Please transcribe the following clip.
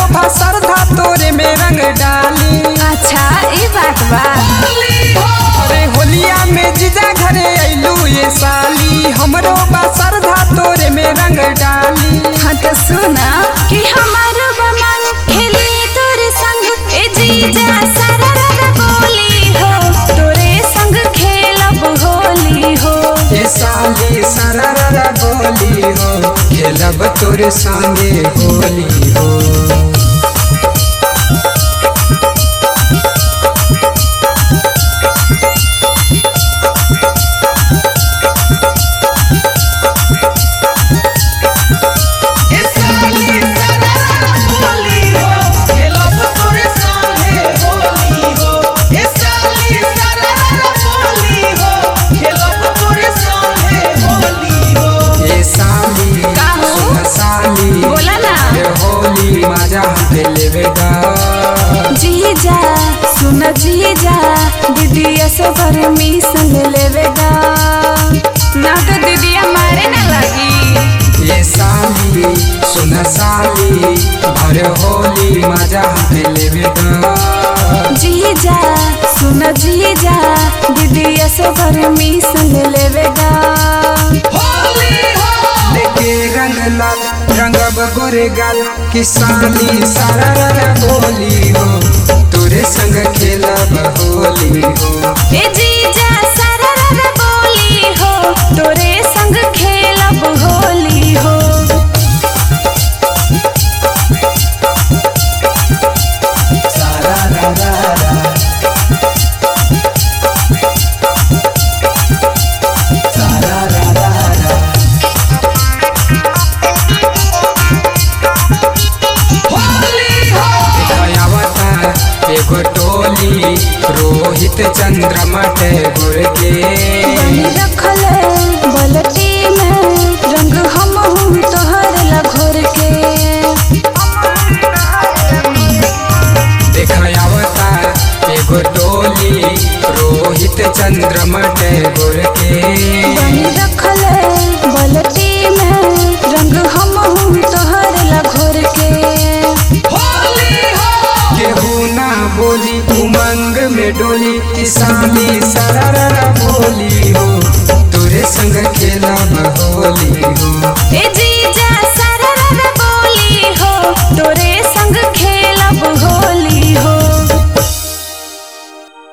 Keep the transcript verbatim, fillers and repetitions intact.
सभा श्रद्धा तोरे में रंग डाली। अच्छा ई बात बा। अरे होलिया में जीजा घरे अइलू ये साली, हमरो बा श्रद्धा तोरे में रंग डाली। हाँ तो सुना कि हमारो बमन खेली तोरे संग ए जीजा सरर बोली हो, तोरे संग खेलब होली हो। ए साली सरर बोली हो, खेलब तोरे संगे होली हो। जीजा सुन जीजा दीदिया से परमिशन ले लेवेगा, ना तो दीदिया मारे ना लगी। ये साली सुन साली भर होली मजा हमें लेवेगा। जीजा सुन जीजा दीदिया से परमिशन ले लेवेगा। लेके रंग लाल रंगब गोरे गाल कि साली सरर बोली हो, तोरे संग खेलब होली हो। ए जीजा सरर बोली हो, तोरे संग खेलब होली हो। एगो टोली रोहित चंद्रमा टैगोर के रखल बलटी में रंग हम तोहर लघोर के। देखावता एगो टोली रोहित चंद्रमा टैगोर के रखल बलटी में रंग हम तोहर लघोर के। बोली उमंग में डोली कि साली सरर बोली हो, तोरे संग खेलब होली हो।